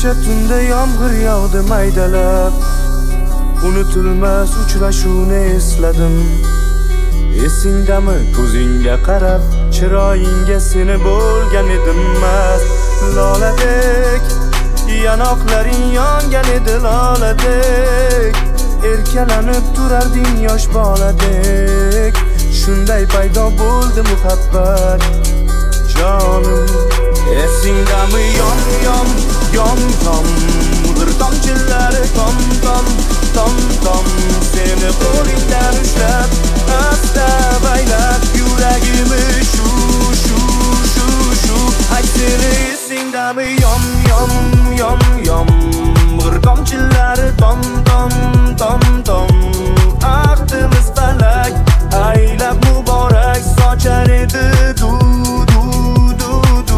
Kecha tunda yomg'ir yog'di maydalab, unutilmas uchrashuvni esladim. Esingdami ko'zingga qarab, chiroyingga seni bo'lgan edim mast. Loladek yanoqlaring yongan edi loladek, erkalanib turarding yosh boladek. Shunday paydo bo'ldi muhabbat jonim. Esingdami yom yom yom yom, mudr tomchilari tom tom tom tom, seni qo'lingdan ushlab asta baylab yuragimni shu shu shu shu aksini. Esingdami yom yom yom yom, mudr tomchilari tom tom tom tom, aqdimiz falak aylab muborak sochar edi du du du du.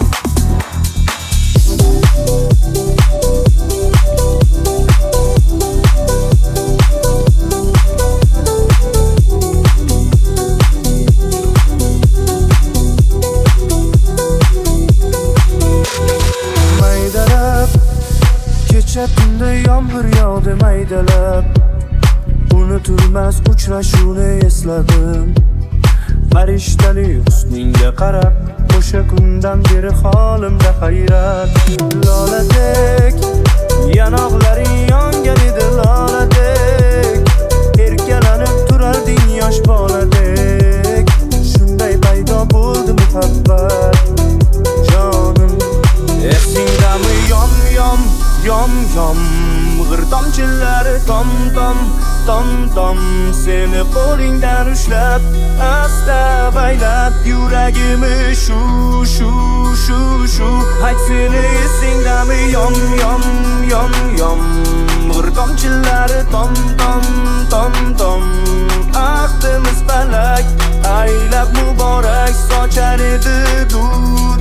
Maydalab kecha tunda yomg'ir yog'di maydalab, unutilmas uchrashuvni esladim. Farishtali husningga qarab, o'sha kundan beri holimda hayrat. Loladek yanoqlaring yongan edi loladek, erkalanib turarding yosh boladek. Shunday paydo bo'ldi muhabbat jonim. Esingdami yom yom yom yom, mug'ir tomchilari tom tom tom tom, seni qo'lingdan ushlab asta baylab yuragimni shu shu shu shu aksini. Esingdami yom yom yom yom, mug'ir tomchilari tom tom tom tom, aqdimiz falak aylab muborak sochar edi du